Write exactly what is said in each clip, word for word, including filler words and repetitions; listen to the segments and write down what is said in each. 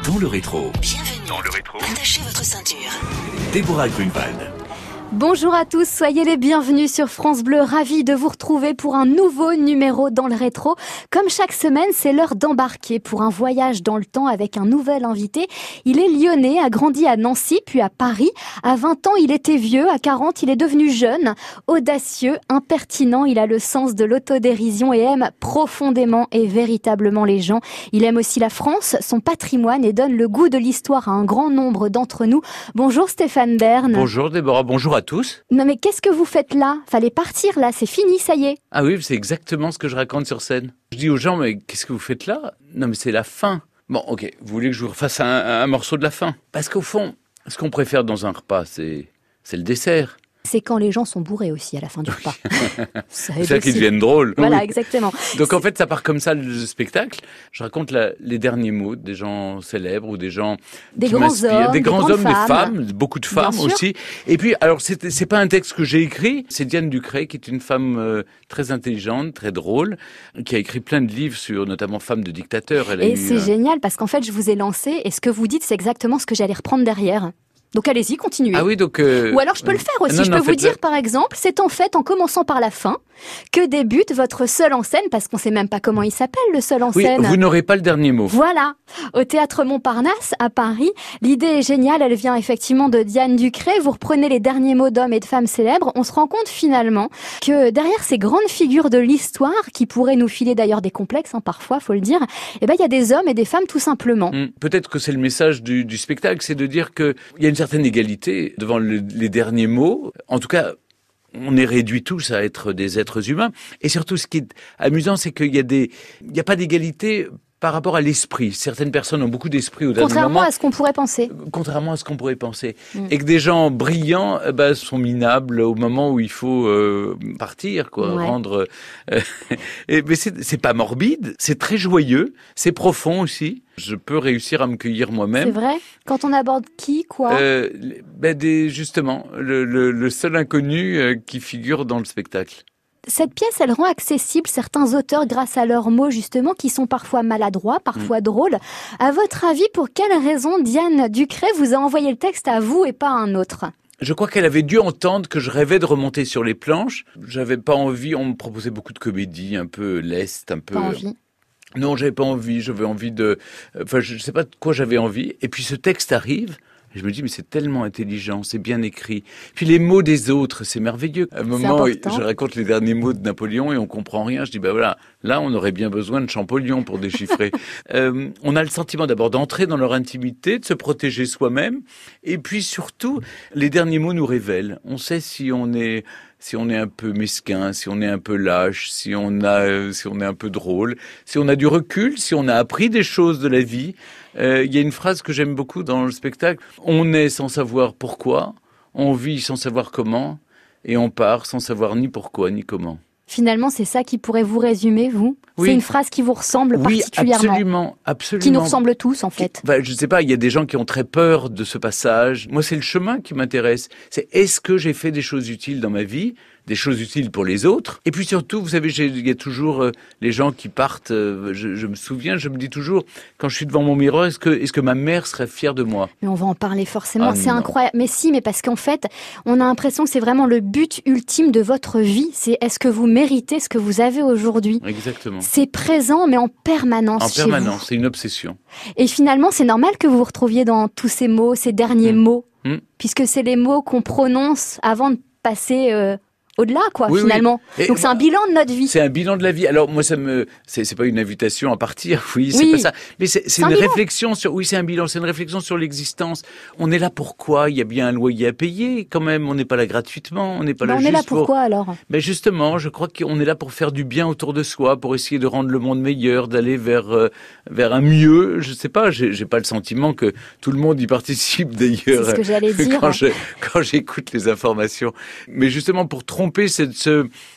Dans le rétro. Bienvenue. Dans le rétro. Attachez votre ceinture. Déborah Grunewald. Bonjour à tous, soyez les bienvenus sur France Bleu, ravi de vous retrouver pour un nouveau numéro dans le rétro. Comme chaque semaine, c'est l'heure d'embarquer pour un voyage dans le temps avec un nouvel invité. Il est lyonnais, a grandi à Nancy, puis à Paris. À vingt ans, il était vieux, à quarante, il est devenu jeune, audacieux, impertinent. Il a le sens de l'autodérision et aime profondément et véritablement les gens. Il aime aussi la France, son patrimoine et donne le goût de l'histoire à un grand nombre d'entre nous. Bonjour Stéphane Bern. Bonjour Déborah, bonjour à tous. Non mais qu'est-ce que vous faites là ? Fallait partir là, c'est fini, ça y est. Ah oui, c'est exactement ce que je raconte sur scène. Je dis aux gens, mais qu'est-ce que vous faites là ? Non mais c'est la fin. Bon, ok, vous voulez que je vous refasse un, un morceau de la fin ? Parce qu'au fond, ce qu'on préfère dans un repas, c'est, c'est le dessert. C'est quand les gens sont bourrés aussi à la fin du repas. Ça c'est ça qui deviennent drôles. Voilà, oui. Exactement. Donc en fait, ça part comme ça le spectacle. Je raconte la, les derniers mots des gens célèbres ou des gens des qui grands m'inspirent. hommes, des grands des hommes, femmes. des femmes, beaucoup de femmes aussi. Et puis, alors c'est, c'est pas un texte que j'ai écrit. C'est Diane Ducret, qui est une femme euh, très intelligente, très drôle, qui a écrit plein de livres sur notamment femmes de dictateurs. Elle a et eu, c'est euh... génial parce qu'en fait, je vous ai lancé et ce que vous dites, c'est exactement ce que j'allais reprendre derrière. Donc allez-y, continuez. Ah oui, donc euh... Ou alors je peux le faire aussi. Non, je non, peux vous dire le... par exemple, c'est en fait en commençant par la fin que débute votre seul en scène, parce qu'on sait même pas comment il s'appelle le seul en oui, scène. Vous n'aurez pas le dernier mot. Voilà, au Théâtre Montparnasse à Paris. L'idée est géniale, elle vient effectivement de Diane Ducret. Vous reprenez les derniers mots d'hommes et de femmes célèbres. On se rend compte finalement que derrière ces grandes figures de l'histoire, qui pourraient nous filer d'ailleurs des complexes, hein, parfois, faut le dire, eh ben il y a des hommes et des femmes tout simplement. Mmh. Peut-être que c'est le message du, du spectacle, c'est de dire qu'il y a une certaine égalité devant le, les derniers mots. En tout cas, on est réduits tous à être des êtres humains. Et surtout, ce qui est amusant, c'est qu'il y a des, il n'y a pas d'égalité par rapport à l'esprit. Certaines personnes ont beaucoup d'esprit au dernier moment. Contrairement à ce qu'on pourrait penser. Contrairement à ce qu'on pourrait penser. Mm. Et que des gens brillants eh ben, sont minables au moment où il faut euh, partir, quoi, ouais. rendre. Euh, et, mais c'est, c'est pas morbide, c'est très joyeux, c'est profond aussi. Je peux réussir à me cueillir moi-même. C'est vrai ? Quand on aborde qui, quoi ? euh, ben des, Justement, le, le, le seul inconnu euh, qui figure dans le spectacle. Cette pièce, elle rend accessible certains auteurs grâce à leurs mots, justement, qui sont parfois maladroits, parfois mmh. drôles. À votre avis, pour quelle raison Diane Ducret vous a envoyé le texte à vous et pas à un autre ? Je crois qu'elle avait dû entendre que je rêvais de remonter sur les planches. J'avais pas envie, on me proposait beaucoup de comédies, un peu lestes, un peu... Pas envie. Non, j'avais pas envie, j'avais envie de... Enfin, je sais pas de quoi j'avais envie. Et puis ce texte arrive... Je me dis, mais c'est tellement intelligent, c'est bien écrit. Puis les mots des autres, c'est merveilleux. À un moment, je raconte les derniers mots de Napoléon et on comprend rien. Je dis, ben voilà, là, on aurait bien besoin de Champollion pour déchiffrer. euh, on a le sentiment d'abord d'entrer dans leur intimité, de se protéger soi-même. Et puis surtout, les derniers mots nous révèlent. On sait si on est... si on est un peu mesquin, si on est un peu lâche, si on a, euh, si on est un peu drôle, si on a du recul, si on a appris des choses de la vie. Euh, il y a une phrase que j'aime beaucoup dans le spectacle. On naît sans savoir pourquoi, on vit sans savoir comment, et on part sans savoir ni pourquoi ni comment. Finalement, c'est ça qui pourrait vous résumer, vous ? Oui. C'est une phrase qui vous ressemble oui, particulièrement. absolument, absolument. Qui nous ressemble tous, en fait. Bah, je ne sais pas, il y a des gens qui ont très peur de ce passage. Moi, c'est le chemin qui m'intéresse. C'est est-ce que j'ai fait des choses utiles dans ma vie ? Des choses utiles pour les autres. Et puis surtout, vous savez, il y a toujours euh, les gens qui partent. Euh, je, je me souviens, je me dis toujours, quand je suis devant mon miroir, est-ce que, est-ce que ma mère serait fière de moi ? Mais on va en parler forcément, ah, c'est non. incroyable. Mais si, mais parce qu'en fait, on a l'impression que c'est vraiment le but ultime de votre vie. C'est est-ce que vous méritez ce que vous avez aujourd'hui ? Exactement. C'est présent, mais en permanence En chez permanence, vous. c'est une obsession. Et finalement, c'est normal que vous vous retrouviez dans tous ces mots, ces derniers mmh. mots, mmh. puisque c'est les mots qu'on prononce avant de passer... Euh, au-delà, quoi, oui, finalement. Oui. Donc, c'est un bilan de notre vie. C'est un bilan de la vie. Alors, moi, ça me, c'est, c'est pas une invitation à partir. Oui, c'est oui. pas ça. Mais c'est, c'est, c'est une bilan. réflexion sur, oui, c'est un bilan. C'est une réflexion sur l'existence. On est là pourquoi? Il y a bien un loyer à payer, quand même. On n'est pas là gratuitement. On n'est pas ben là on juste est là pour... pourquoi, alors? Mais justement, je crois qu'on est là pour faire du bien autour de soi, pour essayer de rendre le monde meilleur, d'aller vers, euh, vers un mieux. Je sais pas, j'ai, j'ai pas le sentiment que tout le monde y participe, d'ailleurs. C'est ce que j'allais dire. Quand, je, quand j'écoute les informations. Mais justement, pour tromper cette, ce,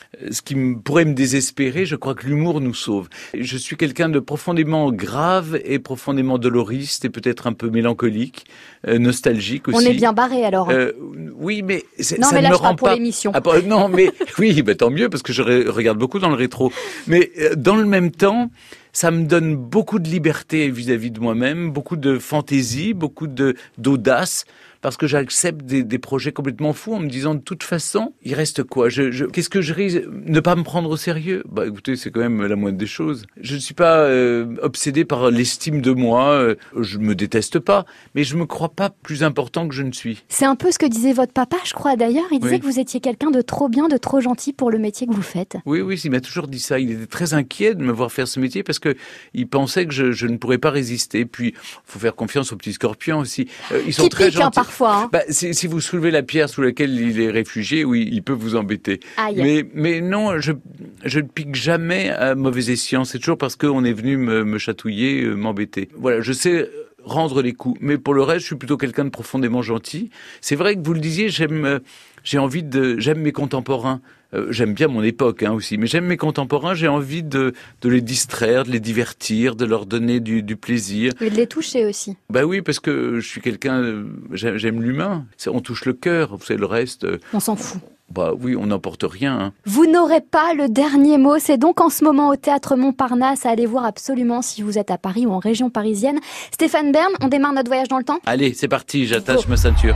ce qui me, pourrait me désespérer, je crois que l'humour nous sauve. Je suis quelqu'un de profondément grave et profondément doloriste et peut-être un peu mélancolique, euh, nostalgique aussi. On est bien barré alors. Euh, oui, mais c'est, non, ça mais ne là, me je parle rend pour pas. l'émission. Ah, bah, non, mais oui, bah, tant mieux parce que je re- regarde beaucoup dans le rétro. Mais euh, dans le même temps, ça me donne beaucoup de liberté vis-à-vis de moi-même, beaucoup de fantaisie, beaucoup de d'audace. Parce que j'accepte des, des projets complètement fous en me disant de toute façon, il reste quoi je, je, Qu'est-ce que je risque Ne pas me prendre au sérieux. Bah écoutez, c'est quand même la moindre des choses. Je ne suis pas euh, obsédé par l'estime de moi, euh, je me déteste pas, mais je me crois pas plus important que je ne suis. C'est un peu ce que disait votre papa, je crois d'ailleurs. Il disait oui. que vous étiez quelqu'un de trop bien, de trop gentil pour le métier que vous faites. Oui, oui, il m'a toujours dit ça. Il était très inquiet de me voir faire ce métier parce que il pensait que je, je ne pourrais pas résister. Puis, faut faire confiance aux petits scorpions aussi. Euh, ils sont Qui très piquent, gentils. Hein, parfois. Hein. Bah, si, si vous soulevez la pierre sous laquelle il est réfugié, oui, il peut vous embêter. Aïe. Mais, mais non, je, je ne pique jamais à mauvais escient. C'est toujours parce qu'on est venu me, me chatouiller, euh, m'embêter. Voilà, je sais rendre les coups. Mais pour le reste, je suis plutôt quelqu'un de profondément gentil. C'est vrai que vous le disiez, j'aime, euh, j'ai envie de, j'aime mes contemporains. Euh, j'aime bien mon époque hein, aussi, mais j'aime mes contemporains, j'ai envie de, de les distraire, de les divertir, de leur donner du, du plaisir. Et de les toucher aussi. Bah oui, parce que je suis quelqu'un, j'aime, j'aime l'humain, c'est, on touche le cœur, vous savez, le reste... On s'en fout. Bah oui, on n'emporte rien. Hein. Vous n'aurez pas le dernier mot, c'est donc en ce moment au Théâtre Montparnasse, à aller voir absolument si vous êtes à Paris ou en région parisienne. Stéphane Bern, on démarre notre voyage dans le temps ? Allez, c'est parti, j'attache ma ceinture.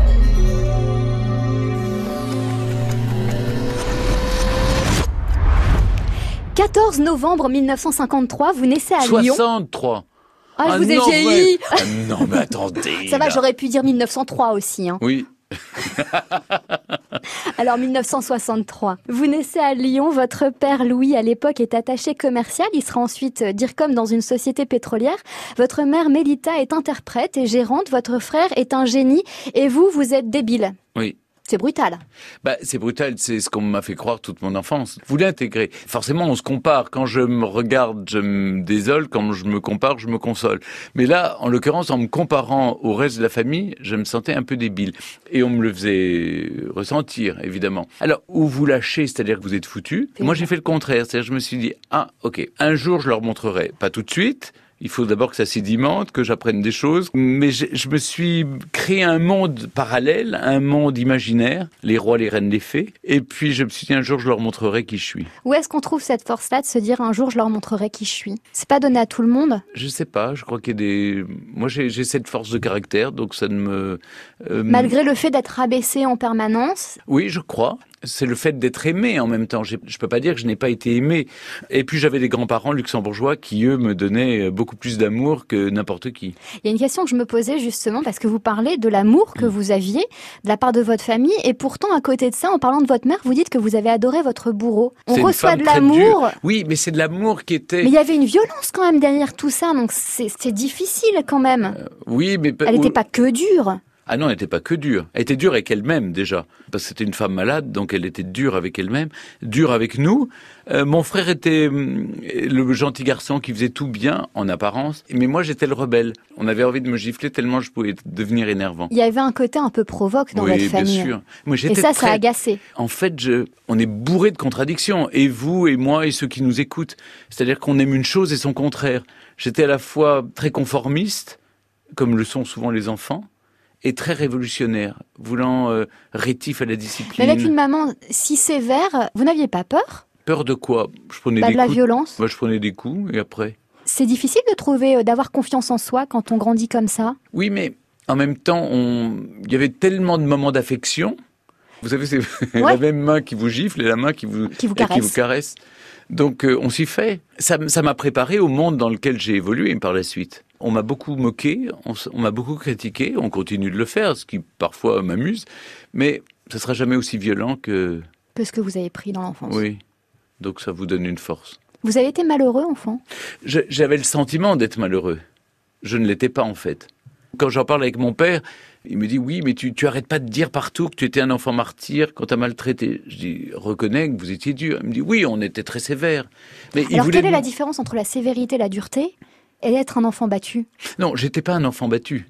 quatorze novembre mille neuf cent cinquante-trois, vous naissez à Lyon. soixante-trois. Ah, je ah vous ai non, vieilli. Ouais. Ah non, mais attendez. Ça va, là. j'aurais pu dire mille neuf cent trois aussi. Hein. Oui. Alors mille neuf cent soixante-trois. Vous naissez à Lyon, votre père Louis à l'époque est attaché commercial, il sera ensuite DIRCOM dans une société pétrolière. Votre mère Mélita est interprète et gérante, votre frère est un génie et vous, vous êtes débile. Oui. C'est brutal. Bah, c'est brutal, c'est ce qu'on m'a fait croire toute mon enfance. Vous l'intégrez. Forcément, on se compare. Quand je me regarde, je me désole. Quand je me compare, je me console. Mais là, en l'occurrence, en me comparant au reste de la famille, je me sentais un peu débile. Et on me le faisait ressentir, évidemment. Alors, où vous lâchez, c'est-à-dire que vous êtes foutu. Moi, j'ai fait le contraire. C'est-à-dire que je me suis dit, ah, ok, un jour, je leur montrerai. Pas tout de suite. Il faut d'abord que ça sédimente, que j'apprenne des choses. Mais je, je me suis créé un monde parallèle, un monde imaginaire, les rois, les reines, les fées. Et puis je me suis dit un jour, je leur montrerai qui je suis. Où est-ce qu'on trouve cette force-là de se dire un jour, je leur montrerai qui je suis ? C'est pas donné à tout le monde ? Je sais pas, je crois qu'il y a des... Moi, j'ai, j'ai cette force de caractère, donc ça ne me... Euh... Malgré le fait d'être abaissé en permanence ? Oui, je crois. C'est le fait d'être aimé en même temps. J'ai, je peux pas dire que je n'ai pas été aimé. Et puis j'avais des grands-parents luxembourgeois qui, eux, me donnaient beaucoup plus d'amour que n'importe qui. Il y a une question que je me posais justement parce que vous parlez de l'amour que mmh. vous aviez de la part de votre famille et pourtant à côté de ça, en parlant de votre mère, vous dites que vous avez adoré votre bourreau. On c'est reçoit de l'amour. Dure. Oui, mais c'est de l'amour qui était... Mais il y avait une violence quand même derrière tout ça, donc c'est, c'est difficile quand même. Euh, oui, mais... Elle n'était pas que dure. Ah non, elle n'était pas que dure. Elle était dure avec elle-même, déjà. Parce que c'était une femme malade, donc elle était dure avec elle-même, dure avec nous. Euh, mon frère était euh, le gentil garçon qui faisait tout bien, en apparence. Mais moi, j'étais le rebelle. On avait envie de me gifler tellement je pouvais devenir énervant. Il y avait un côté un peu provoque dans oui, votre famille. Oui, bien sûr. Moi, j'étais et ça, très... ça a agacé. En fait, je... on est bourré de contradictions. Et vous, et moi, et ceux qui nous écoutent. C'est-à-dire qu'on aime une chose et son contraire. J'étais à la fois très conformiste, comme le sont souvent les enfants, et très révolutionnaire, voulant euh, rétif à la discipline. Mais avec une maman si sévère, vous n'aviez pas peur ? Peur de quoi ? Je prenais bah, des de la coups. violence. Moi, je prenais des coups, et après. C'est difficile de trouver, d'avoir confiance en soi quand on grandit comme ça ? Oui, mais en même temps, on... il y avait tellement de moments d'affection. Vous savez, c'est ouais. la même main qui vous gifle et la main qui vous, qui vous caresse. Qui vous caresse. Donc, euh, on s'y fait. Ça, ça m'a préparé au monde dans lequel j'ai évolué par la suite. On m'a beaucoup moqué, on, on m'a beaucoup critiqué, on continue de le faire, ce qui parfois m'amuse, mais ça sera jamais aussi violent que... que ce que vous avez pris dans l'enfance. Oui, donc ça vous donne une force. Vous avez été malheureux, enfant ? Je, J'avais le sentiment d'être malheureux. Je ne l'étais pas, en fait. Quand j'en parle avec mon père, il me dit « Oui, mais tu, tu arrêtes pas de dire partout que tu étais un enfant martyr quand t'as maltraité. » Je dis « Reconnais que vous étiez dur. » Il me dit « Oui, on était très sévère. » Mais Alors, il quelle voulait... est la différence entre la sévérité et la dureté ? Et être un enfant battu ? Non, j'étais pas un enfant battu.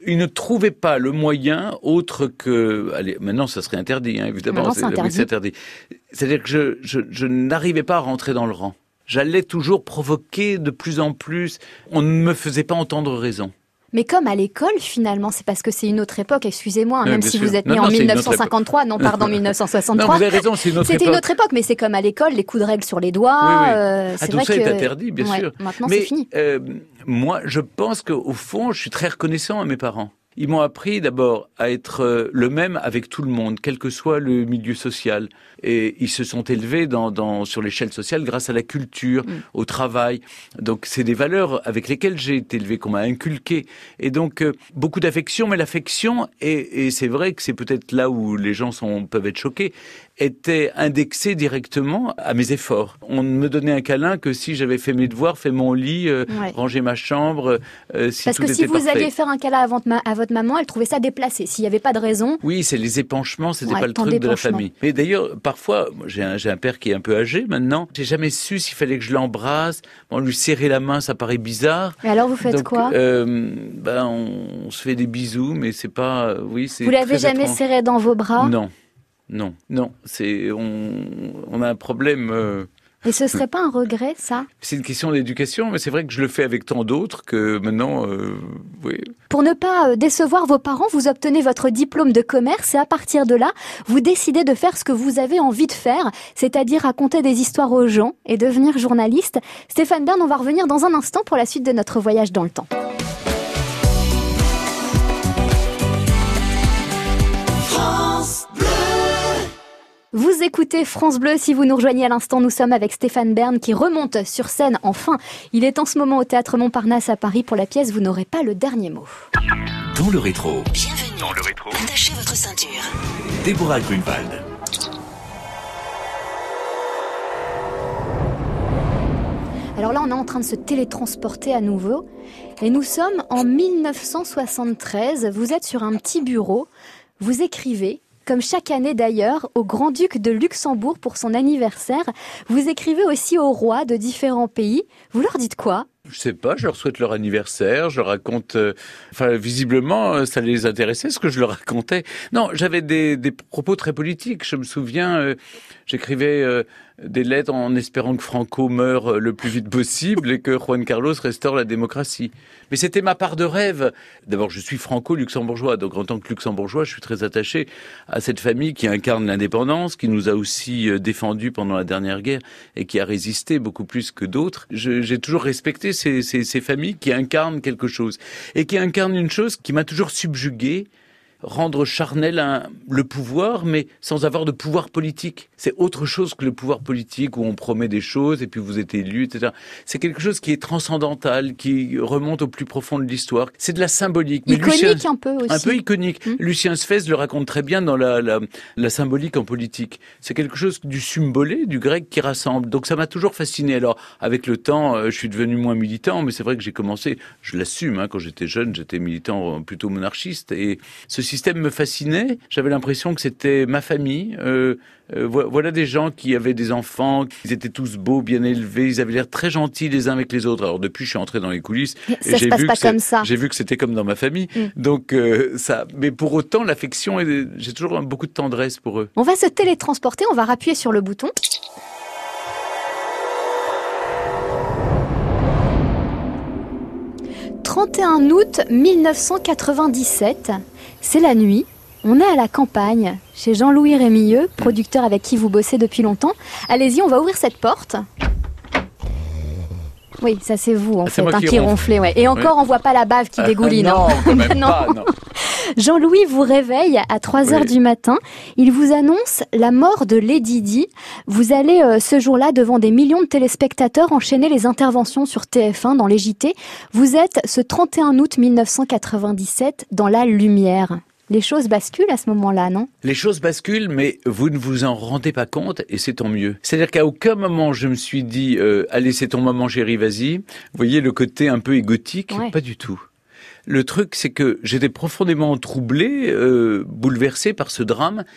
ils ne trouvaient pas le moyen autre que... Allez, maintenant, ça serait interdit, hein, évidemment. Maintenant, c'est c'est, interdit. c'est interdit. C'est-à-dire que je, je, je n'arrivais pas à rentrer dans le rang. J'allais toujours provoquer de plus en plus. On ne me faisait pas entendre raison. Mais comme à l'école, finalement, c'est parce que c'est une autre époque, excusez-moi, hein, Oui, même bien si sûr. vous êtes Non, né non, en c'est une mille neuf autre cent cinquante-trois, non, pardon, mille neuf cent soixante-trois. Non, vous avez raison, c'est une autre C'était époque. une autre époque, mais c'est comme à l'école, les coups de règle sur les doigts. Oui, oui. euh, Ah, c'est tout vrai ça que... est interdit, bien Ouais, sûr. maintenant, Mais c'est fini. euh, moi, je pense qu'au fond, je suis très reconnaissant à mes parents. Ils m'ont appris d'abord à être euh, le même avec tout le monde, quel que soit le milieu social. Et ils se sont élevés dans, dans, sur l'échelle sociale grâce à la culture, mmh. au travail. Donc c'est des valeurs avec lesquelles j'ai été élevé, qu'on m'a inculqué. Et donc euh, beaucoup d'affection, mais l'affection, et, et c'est vrai que c'est peut-être là où les gens sont, peuvent être choqués, était indexée directement à mes efforts. On ne me donnait un câlin que si j'avais fait mes devoirs, fait mon lit, euh, ouais. rangé ma chambre, euh, si Parce tout que était si vous parfait. alliez faire un câlin à votre, ma- à votre maman, elle trouvait ça déplacé. S'il n'y avait pas de raison... Oui, c'est les épanchements, c'était ouais, pas le truc de la famille. Mais d'ailleurs, parfois, j'ai un, j'ai un père qui est un peu âgé maintenant, j'ai jamais su s'il fallait que je l'embrasse. Bon, lui serrer la main, ça paraît bizarre. Et alors vous faites Donc, quoi euh, ben, on, on se fait des bisous, mais c'est pas... Oui, c'est Vous l'avez très jamais étrange. serré dans vos bras? Non, non, non. C'est, on, on a un problème... Euh, Et ce serait pas un regret, ça? C'est une question d'éducation, mais c'est vrai que je le fais avec tant d'autres que maintenant, euh, oui. Pour ne pas décevoir vos parents, vous obtenez votre diplôme de commerce et à partir de là, vous décidez de faire ce que vous avez envie de faire, c'est-à-dire raconter des histoires aux gens et devenir journaliste. Stéphane Bern, on va revenir dans un instant pour la suite de notre voyage dans le temps. Vous écoutez France Bleu, si vous nous rejoignez à l'instant, nous sommes avec Stéphane Bern qui remonte sur scène enfin. Il est en ce moment au Théâtre Montparnasse à Paris pour la pièce Vous n'aurez pas le dernier mot. Dans le rétro. Bienvenue. Dans le rétro. Attachez votre ceinture. Déborah Grunewald. Alors là, on est en train de se télétransporter à nouveau. Et nous sommes en mille neuf cent soixante-treize. Vous êtes sur un petit bureau. Vous écrivez. Comme chaque année d'ailleurs, au Grand-Duc de Luxembourg pour son anniversaire. Vous écrivez aussi aux rois de différents pays. Vous leur dites quoi ? Je sais pas, je leur souhaite leur anniversaire, je leur raconte... Euh, enfin, visiblement, ça les intéressait ce que je leur racontais. Non, j'avais des, des propos très politiques. Je me souviens, euh, j'écrivais euh, des lettres en espérant que Franco meure le plus vite possible et que Juan Carlos restaure la démocratie. Mais c'était ma part de rêve. D'abord, je suis franco-luxembourgeois, donc en tant que luxembourgeois, je suis très attaché à cette famille qui incarne l'indépendance, qui nous a aussi défendus pendant la dernière guerre et qui a résisté beaucoup plus que d'autres. Je, j'ai toujours respecté ces, ces, ces familles qui incarnent quelque chose et qui incarnent une chose qui m'a toujours subjugué. Rendre charnel un, le pouvoir, mais sans avoir de pouvoir politique. C'est autre chose que le pouvoir politique où on promet des choses et puis vous êtes élu, et cetera. C'est quelque chose qui est transcendantal, qui remonte au plus profond de l'histoire. C'est de la symbolique. Mais iconique Lucien, un peu aussi. Un peu iconique. Mmh. Lucien Sfez le raconte très bien dans la, la, la symbolique en politique. C'est quelque chose du symbolé, du grec qui rassemble. Donc ça m'a toujours fasciné. Alors avec le temps, euh, je suis devenu moins militant, mais c'est vrai que j'ai commencé, je l'assume, hein, quand j'étais jeune, j'étais militant plutôt monarchiste et ce système me fascinait. J'avais l'impression que c'était ma famille. Euh, euh, voilà des gens qui avaient des enfants, ils étaient tous beaux, bien élevés, ils avaient l'air très gentils les uns avec les autres. Alors depuis, je suis entré dans les coulisses. Ça et j'ai se passe vu pas que comme ça. J'ai vu que c'était comme dans ma famille. Mm. Donc euh, ça. Mais pour autant, l'affection, est... j'ai toujours beaucoup de tendresse pour eux. On va se télétransporter. On va appuyer sur le bouton. trente et un août mille neuf cent quatre-vingt-dix-sept, c'est la nuit, on est à la campagne, chez Jean-Louis Rémilleux, producteur avec qui vous bossez depuis longtemps. Allez-y, on va ouvrir cette porte. Oui, ça c'est vous en c'est fait, moi hein, qui qui ronfle. ronflez. Ouais. Et encore, Oui. on voit pas la bave qui dégouline. non, hein. quand même Non. pas, non. Jean-Louis vous réveille à trois heures Oui. du matin. Il vous annonce la mort de Lady Di. Vous allez euh, ce jour-là devant des millions de téléspectateurs enchaîner les interventions sur T F un dans les J T. Vous êtes ce trente et un août mille neuf cent quatre-vingt-dix-sept dans la lumière. Les choses basculent à ce moment-là, non ? Les choses basculent, mais vous ne vous en rendez pas compte, et c'est tant mieux. C'est-à-dire qu'à aucun moment je me suis dit euh, « Allez, c'est ton moment, chérie, vas-y ». Vous voyez le côté un peu égotique ? Ouais. Pas du tout. Le truc, c'est que j'étais profondément troublé, euh, bouleversé par ce drame,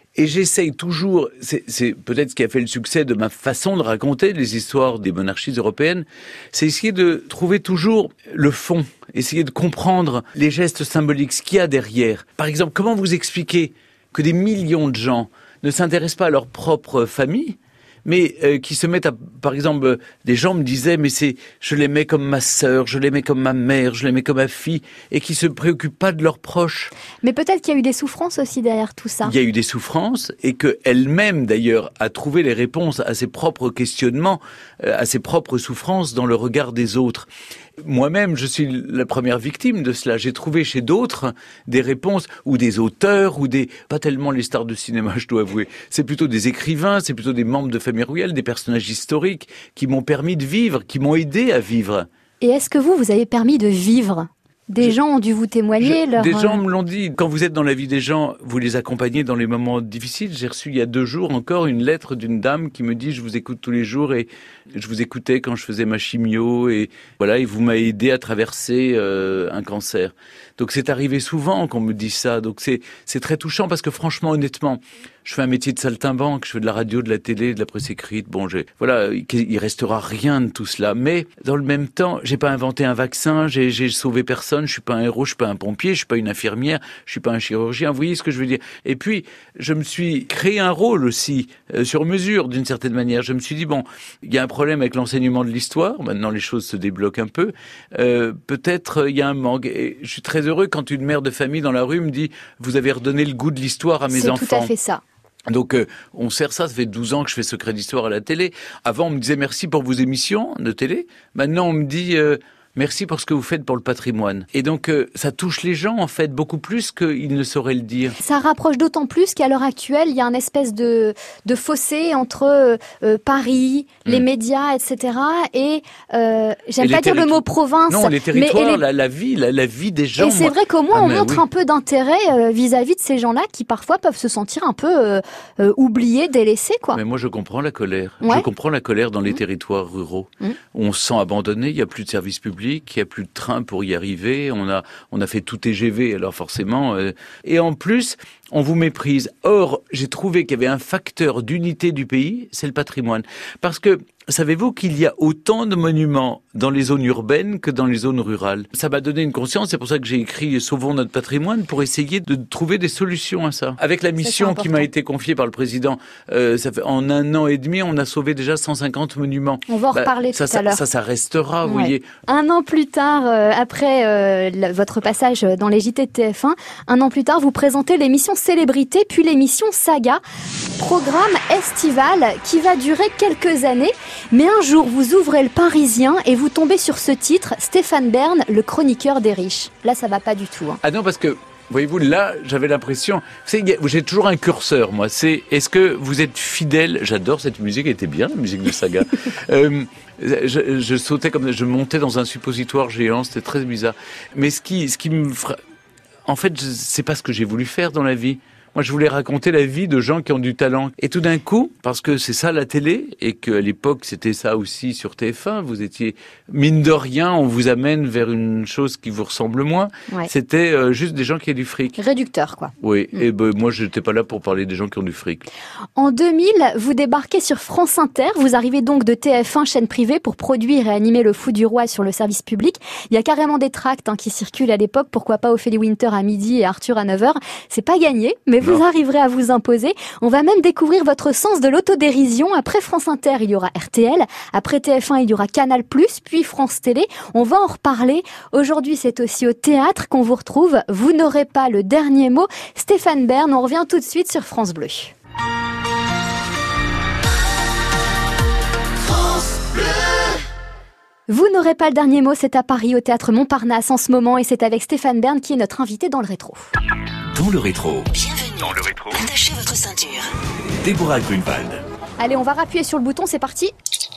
Et j'essaye toujours, c'est, c'est peut-être ce qui a fait le succès de ma façon de raconter les histoires des monarchies européennes, c'est essayer de trouver toujours le fond, essayer de comprendre les gestes symboliques, ce qu'il y a derrière. Par exemple, comment vous expliquer que des millions de gens ne s'intéressent pas à leur propre famille, mais euh, qui se mettent à, par exemple, euh, des gens me disaient, mais c'est, je l'aimais comme ma sœur, je l'aimais comme ma mère, je l'aimais comme ma fille, et qui se préoccupent pas de leurs proches. Mais peut-être qu'il y a eu des souffrances aussi derrière tout ça. Il y a eu des souffrances, et qu'elle-même, d'ailleurs, a trouvé les réponses à ses propres questionnements, euh, à ses propres souffrances dans le regard des autres. Moi-même, je suis la première victime de cela. J'ai trouvé chez d'autres des réponses, ou des auteurs, ou des... pas tellement les stars de cinéma, je dois avouer. C'est plutôt des écrivains, c'est plutôt des membres de famille royale, des personnages historiques qui m'ont permis de vivre, qui m'ont aidé à vivre. Et est-ce que vous, vous avez permis de vivre ? Des je, gens ont dû vous témoigner je, leur... Des gens me l'ont dit. Quand vous êtes dans la vie des gens, vous les accompagnez dans les moments difficiles. J'ai reçu il y a deux jours encore une lettre d'une dame qui me dit « Je vous écoute tous les jours et je vous écoutais quand je faisais ma chimio et voilà, et vous m'avez aidé à traverser euh, un cancer. » Donc c'est arrivé souvent qu'on me dise ça. Donc c'est c'est très touchant parce que franchement, honnêtement, je fais un métier de saltimbanque, je fais de la radio, de la télé, de la presse écrite. Bon, j'ai, voilà, il restera rien de tout cela. Mais dans le même temps, j'ai pas inventé un vaccin, j'ai, j'ai sauvé personne. Je suis pas un héros, je suis pas un pompier, je suis pas une infirmière, je suis pas un chirurgien. Vous voyez ce que je veux dire ? Et puis, je me suis créé un rôle aussi euh, sur mesure, d'une certaine manière. Je me suis dit bon, il y a un problème avec l'enseignement de l'histoire. Maintenant, les choses se débloquent un peu. Euh, peut-être il y a un manque. Et je suis très heureux quand une mère de famille dans la rue me dit vous avez redonné le goût de l'histoire à mes C'est enfants. C'est tout à fait ça. Donc euh, on sert ça, ça fait douze ans que je fais Secret d'Histoire à la télé. Avant on me disait merci pour vos émissions de télé. Maintenant on me dit euh, merci pour ce que vous faites pour le patrimoine. Et donc euh, ça touche les gens en fait beaucoup plus qu'ils ne sauraient le dire. Ça rapproche d'autant plus qu'à l'heure actuelle il y a un espèce de, de fossé entre euh, Paris, mmh. les médias, et cetera. Et euh, j'aime et pas dire terri- le mot province. Non, les territoires, mais, les... La, la vie, la, la vie des gens. Et c'est moi... vrai qu'au moins ah, on montre oui. un peu d'intérêt euh, vis-à-vis de ces gens-là qui parfois peuvent se sentir un peu euh, euh, oubliés, délaissés, quoi. Mais moi je comprends la colère. Ouais. Je comprends la colère dans les mmh. territoires ruraux. Mmh. On se sent abandonné, il n'y a plus de services publics, il n'y a plus de train pour y arriver, on a on a fait tout T G V, alors forcément euh, et en plus on vous méprise. Or, j'ai trouvé qu'il y avait un facteur d'unité du pays, c'est le patrimoine. Parce que, savez-vous qu'il y a autant de monuments dans les zones urbaines que dans les zones rurales ? Ça m'a donné une conscience, c'est pour ça que j'ai écrit « Sauvons notre patrimoine » pour essayer de trouver des solutions à ça. Avec la mission qui m'a été confiée par le président, euh, ça fait, en un an et demi, on a sauvé déjà cent cinquante monuments. On va en bah, reparler ça, tout ça, à l'heure. Ça, ça restera, vous ouais. voyez. Un an plus tard, euh, après euh, le, votre passage dans les J T de T F un, un an plus tard, vous présentez l'émission Célébrité, puis l'émission Saga, programme estival qui va durer quelques années. Mais un jour, vous ouvrez le Parisien et vous tombez sur ce titre, Stéphane Bern, le chroniqueur des riches. Là, ça va pas du tout. Hein. Ah non, parce que, voyez-vous, là, j'avais l'impression... Vous savez, j'ai toujours un curseur, moi. C'est, est-ce que vous êtes fidèle ? J'adore cette musique, elle était bien, la musique de Saga. euh, je, je sautais comme... Je montais dans un suppositoire géant, c'était très bizarre. Mais ce qui, ce qui me... En fait, c'est pas ce que j'ai voulu faire dans la vie. Moi, je voulais raconter la vie de gens qui ont du talent. Et tout d'un coup, parce que c'est ça la télé, et qu'à l'époque, c'était ça aussi sur T F un, vous étiez, mine de rien, on vous amène vers une chose qui vous ressemble moins. Ouais. C'était euh, juste des gens qui ont du fric. Réducteur, quoi. Oui, mmh. et ben, moi, je n'étais pas là pour parler des gens qui ont du fric. En deux mille, vous débarquez sur France Inter. Vous arrivez donc de T F un, chaîne privée, pour produire et animer Le Fou du Roi sur le service public. Il y a carrément des tracts hein, qui circulent à l'époque. Pourquoi pas Ophélie Winter à midi et Arthur à neuf heures. C'est pas gagné, mais vous arriverez à vous imposer. On va même découvrir votre sens de l'autodérision. Après France Inter, il y aura R T L. Après T F un, il y aura Canal plus, puis France Télé. On va en reparler. Aujourd'hui, c'est aussi au théâtre qu'on vous retrouve. Vous n'aurez pas le dernier mot. Stéphane Bern, on revient tout de suite sur France Bleu. Vous n'aurez pas le dernier mot, c'est à Paris, au Théâtre Montparnasse en ce moment, et c'est avec Stéphane Bern qui est notre invité dans le rétro. Dans le rétro. Bienvenue. Dans le rétro. Attachez votre ceinture. Déborah Grunewald. Allez, on va rappuyer sur le bouton, c'est parti.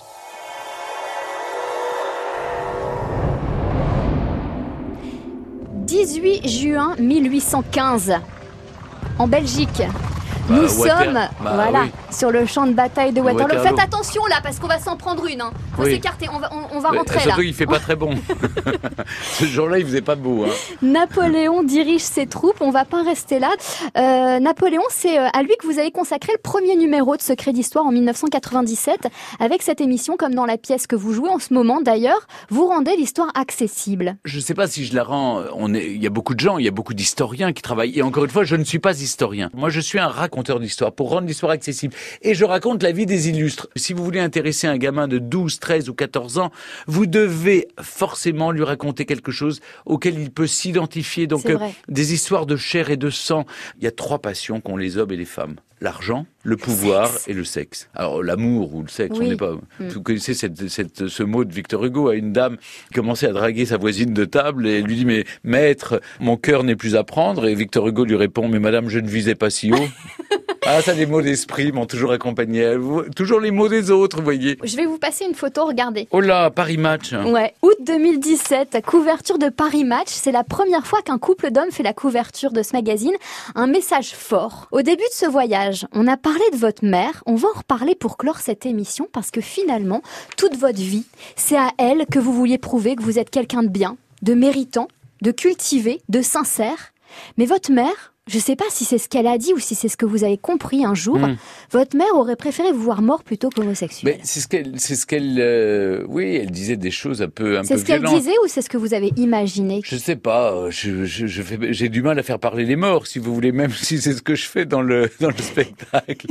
dix-huit juin mille huit cent quinze, en Belgique. Nous euh, sommes, bah, voilà, oui. sur le champ de bataille de Waterloo. Waterloo. Faites attention là, parce qu'on va s'en prendre une. Hein. Faut Oui. s'écarter, on va, on, on va Ouais, rentrer surtout, là. il fait pas très bon. Ce jour-là, il faisait pas beau. Hein. Napoléon dirige ses troupes, on va pas rester là. Euh, Napoléon, c'est à lui que vous avez consacré le premier numéro de Secrets d'Histoire en mille neuf cent quatre-vingt-dix-sept. Avec cette émission, comme dans la pièce que vous jouez en ce moment d'ailleurs, vous rendez l'histoire accessible. Je sais pas si je la rends. On est, il y a beaucoup de gens, il y a beaucoup d'historiens qui travaillent. Et encore une fois, je ne suis pas historien. Moi, je suis un raconteur d'histoire pour rendre l'histoire accessible. Et je raconte la vie des illustres. Si vous voulez intéresser un gamin de douze, treize ou quatorze ans, vous devez forcément lui raconter quelque chose auquel il peut s'identifier. Donc, euh, des histoires de chair et de sang. Il y a trois passions qu'ont les hommes et les femmes. L'argent, le pouvoir sexe. et le sexe. Alors l'amour ou le sexe, Oui. on n'est pas... Mm. Vous connaissez cette, cette, ce mot de Victor Hugo à une dame qui commençait à draguer sa voisine de table et elle lui dit « Mais maître, mon cœur n'est plus à prendre » et Victor Hugo lui répond « Mais madame, je ne visais pas si haut ». Ah, ça, les mots d'esprit m'ont toujours accompagné. Toujours les mots des autres, vous voyez. Je vais vous passer une photo, regardez. Oh là, Paris Match. Ouais, août deux mille dix-sept, couverture de Paris Match. C'est la première fois qu'un couple d'hommes fait la couverture de ce magazine. Un message fort. Au début de ce voyage, on a parlé de votre mère. On va en reparler pour clore cette émission parce que finalement, toute votre vie, c'est à elle que vous vouliez prouver que vous êtes quelqu'un de bien, de méritant, de cultivé, de sincère. Mais votre mère... Je sais pas si c'est ce qu'elle a dit ou si c'est ce que vous avez compris un jour. Mmh. Votre mère aurait préféré vous voir mort plutôt qu'homosexuel. Mais c'est ce qu'elle, c'est ce qu'elle, euh, oui, elle disait des choses un peu, un c'est peu ce qu'elle violentes. disait ou c'est ce que vous avez imaginé? Je sais pas. Je, je, je fais, j'ai du mal à faire parler les morts, si vous voulez, même si c'est ce que je fais dans le dans le spectacle.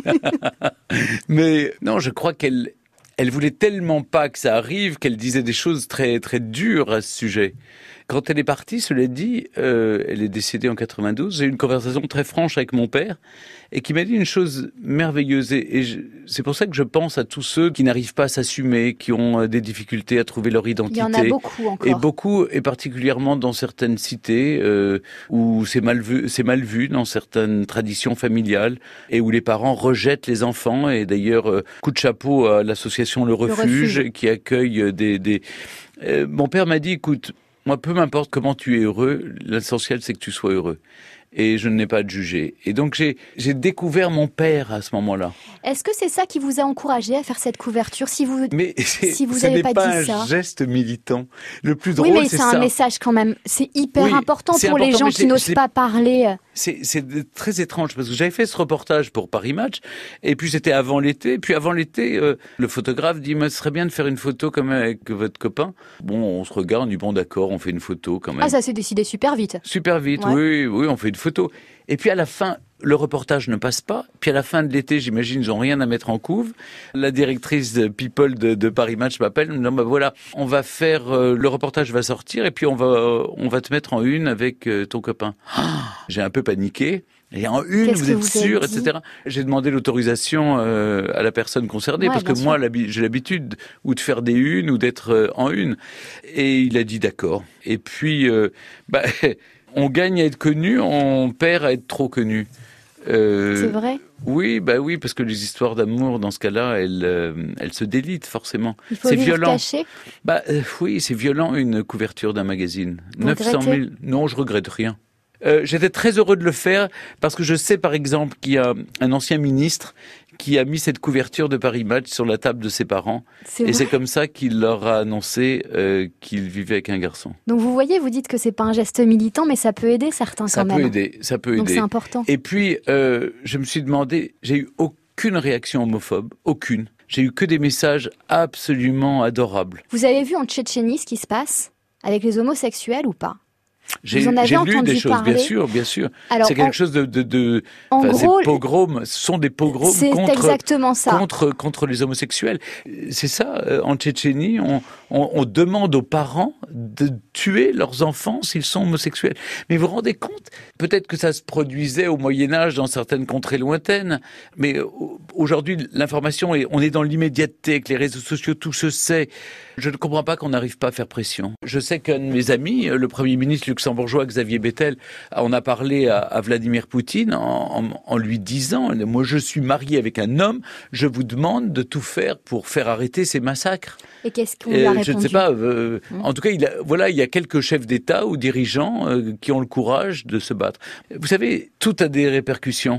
Mais non, je crois qu'elle, elle voulait tellement pas que ça arrive qu'elle disait des choses très très dures à ce sujet. Quand elle est partie, cela dit, euh, elle est décédée en quatre-vingt-douze, j'ai eu une conversation très franche avec mon père et qui m'a dit une chose merveilleuse. Et, et je, c'est pour ça que je pense à tous ceux qui n'arrivent pas à s'assumer, qui ont des difficultés à trouver leur identité. Il y en a beaucoup encore. Et beaucoup, et particulièrement dans certaines cités euh, où c'est mal vu, c'est mal vu dans certaines traditions familiales et où les parents rejettent les enfants. Et d'ailleurs, euh, coup de chapeau à l'association Le Refuge, Le Refuge. qui accueille des... des... Euh, mon père m'a dit, écoute, moi, peu m'importe comment tu es heureux, l'essentiel, c'est que tu sois heureux. Et je n'ai pas à te juger. Et donc, j'ai, j'ai découvert mon père à ce moment-là. Est-ce que c'est ça qui vous a encouragé à faire cette couverture, si vous, mais si vous ce n'avez n'est pas, pas dit ça? Un geste militant. Le plus drôle, oui, mais c'est, c'est ça. un message quand même. C'est hyper oui, important c'est pour important, les gens qui n'osent pas parler. C'est, c'est très étrange parce que j'avais fait ce reportage pour Paris Match et puis c'était avant l'été. Puis avant l'été, euh, le photographe dit, mais ce serait bien de faire une photo comme avec votre copain. Bon, on se regarde, on dit bon d'accord, on fait une photo quand même. Ah, ça s'est décidé super vite. Super vite, ouais. oui, oui, on fait une photo. Et puis à la fin, le reportage ne passe pas. Puis à la fin de l'été, j'imagine, ils n'ont rien à mettre en couve. La directrice de People de, de Paris Match m'appelle, me dit, bah voilà, on va faire, euh, le reportage va sortir et puis on va, euh, on va te mettre en une avec euh, ton copain. Ah, j'ai un peu paniqué. Et en une, Qu'est-ce vous êtes vous sûr, et cetera. J'ai demandé l'autorisation euh, à la personne concernée ouais, parce que sûr. moi, j'ai l'habitude ou de faire des unes ou d'être euh, en une. Et il a dit d'accord. Et puis, euh, bah, on gagne à être connu, on perd à être trop connu. Euh, c'est vrai. Oui, bah oui, parce que les histoires d'amour, dans ce cas-là, elles, euh, elles se délitent forcément. Il faut c'est les violent. Cacher. Bah euh, oui, c'est violent une couverture d'un magazine. Vous neuf cent mille. Non, je regrette rien. Euh, j'étais très heureux de le faire parce que je sais par exemple qu'il y a un ancien ministre qui a mis cette couverture de Paris Match sur la table de ses parents. C'est et vrai. C'est comme ça qu'il leur a annoncé euh, qu'il vivait avec un garçon. Donc vous voyez, vous dites que c'est pas un geste militant, mais ça peut aider certains ça quand même. Ça peut aider, ça peut Donc aider. c'est important. Et puis, euh, je me suis demandé, j'ai eu aucune réaction homophobe, aucune. J'ai eu que des messages absolument adorables. Vous avez vu en Tchétchénie ce qui se passe avec les homosexuels ou pas? J'ai, Vous en avez j'ai entendu lu des choses, parler. bien sûr, bien sûr. Alors, c'est quelque en, chose de, de, de en enfin, gros, ces pogroms, ce sont des pogroms c'est contre, exactement ça. contre contre les homosexuels. C'est ça. En Tchétchénie, on, on, on demande aux parents de tuer leurs enfants s'ils sont homosexuels. Mais vous vous rendez compte? Peut-être que ça se produisait au Moyen Âge dans certaines contrées lointaines, mais aujourd'hui, l'information est, on est dans l'immédiateté, avec les réseaux sociaux, tout se sait. Je ne comprends pas qu'on n'arrive pas à faire pression. Je sais qu'un de mes amis, le Premier ministre luxembourgeois Xavier Bettel, on a parlé à, à Vladimir Poutine en, en, en lui disant « Moi, je suis marié avec un homme, je vous demande de tout faire pour faire arrêter ces massacres. » Et qu'est-ce qu'on lui a répondu? Je ne sais pas. Euh, mmh. En tout cas, il a, voilà, il y a quelques chefs d'État ou dirigeants euh, qui ont le courage de se battre. Vous savez, tout a des répercussions.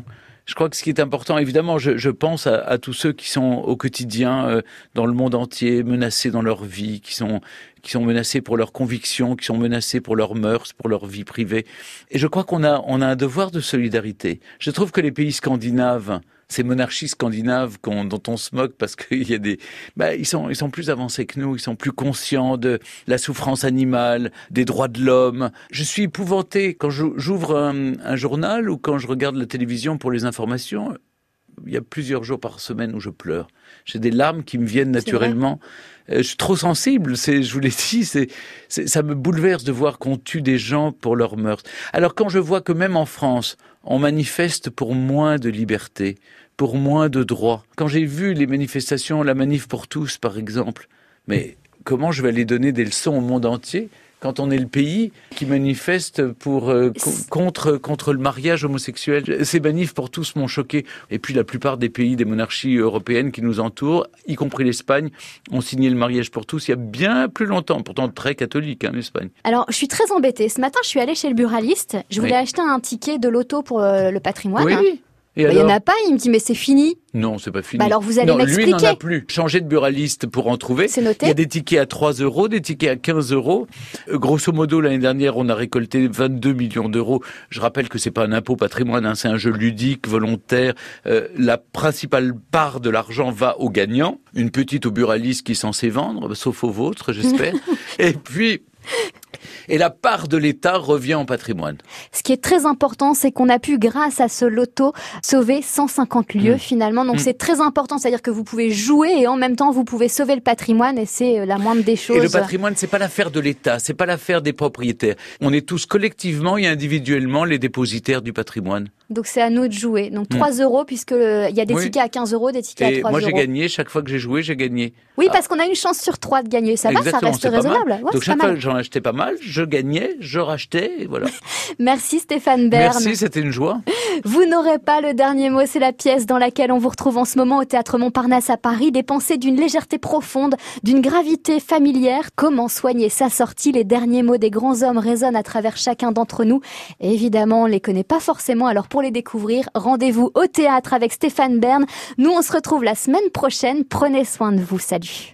Je crois que ce qui est important, évidemment, je, je pense à, à tous ceux qui sont au quotidien euh, dans le monde entier, menacés dans leur vie, qui sont qui sont menacés pour leurs convictions, qui sont menacés pour leurs mœurs, pour leur vie privée. Et je crois qu'on a on a un devoir de solidarité. Je trouve que les pays scandinaves, ces monarchies scandinaves qu'on, dont on se moque parce qu'il y a des, bah, ils sont, ils sont plus avancés que nous, ils sont plus conscients de la souffrance animale, des droits de l'homme. Je suis épouvanté quand j'ouvre un, un journal ou quand je regarde la télévision pour les informations. Il y a plusieurs jours par semaine où je pleure. J'ai des larmes qui me viennent naturellement. Euh, je suis trop sensible. C'est, je vous l'ai dit, c'est, c'est, ça me bouleverse de voir qu'on tue des gens pour leurs mœurs. Alors quand je vois que même en France, on manifeste pour moins de liberté, pour moins de droits. Quand j'ai vu les manifestations, la manif pour tous, par exemple, mais comment je vais aller donner des leçons au monde entier quand on est le pays qui manifeste pour euh, co- contre contre le mariage homosexuel? Ces manifs pour tous m'ont choqué. Et puis la plupart des pays, des monarchies européennes qui nous entourent, y compris l'Espagne, ont signé le mariage pour tous il y a bien plus longtemps. Pourtant très catholique, hein, l'Espagne. Alors, je suis très embêtée. Ce matin, je suis allée chez le buraliste. Je voulais oui. acheter un ticket de loto pour euh, le patrimoine. Oui. Il bah, n'y en a pas, il me dit, mais c'est fini. Non, c'est pas fini. Bah alors vous allez non, m'expliquer. Lui n'en a plus. Changer de buraliste pour en trouver. C'est noté. Il y a des tickets à trois euros, des tickets à quinze euros. Euh, grosso modo, l'année dernière, on a récolté vingt-deux millions d'euros. Je rappelle que c'est pas un impôt patrimoine, hein, c'est un jeu ludique, volontaire. Euh, la principale part de l'argent va aux gagnants. Une petite au buraliste qui est censé vendre, sauf au vôtre, j'espère. Et puis... Et la part de l'État revient en patrimoine. Ce qui est très important, c'est qu'on a pu, grâce à ce loto, sauver cent cinquante lieux mmh. finalement. Donc mmh. c'est très important, c'est-à-dire que vous pouvez jouer et en même temps vous pouvez sauver le patrimoine et c'est la moindre des choses. Et le patrimoine, c'est pas l'affaire de l'État, c'est pas l'affaire des propriétaires. On est tous collectivement et individuellement les dépositaires du patrimoine. Donc c'est à nous de jouer. Donc trois mmh. euros puisque il y a des oui. tickets à quinze euros, des tickets et à trois moi, euros. Moi j'ai gagné, chaque fois que j'ai joué, j'ai gagné. Oui, parce qu'on a une chance sur trois de gagner. Ça Exactement, va, ça reste raisonnable. Ouais, Donc chaque fois que j'en achetais pas mal, je gagnais, je rachetais, et voilà. Merci Stéphane Bern. Merci, c'était une joie. Vous n'aurez pas le dernier mot, c'est la pièce dans laquelle on vous retrouve en ce moment au Théâtre Montparnasse à Paris, des pensées d'une légèreté profonde, d'une gravité familière. Comment soigner sa sortie? Les derniers mots des grands hommes résonnent à travers chacun d'entre nous. Et évidemment, on les connaît pas forcément, alors pour les découvrir, rendez-vous au théâtre avec Stéphane Bern. Nous, on se retrouve la semaine prochaine. Prenez soin de vous. Salut.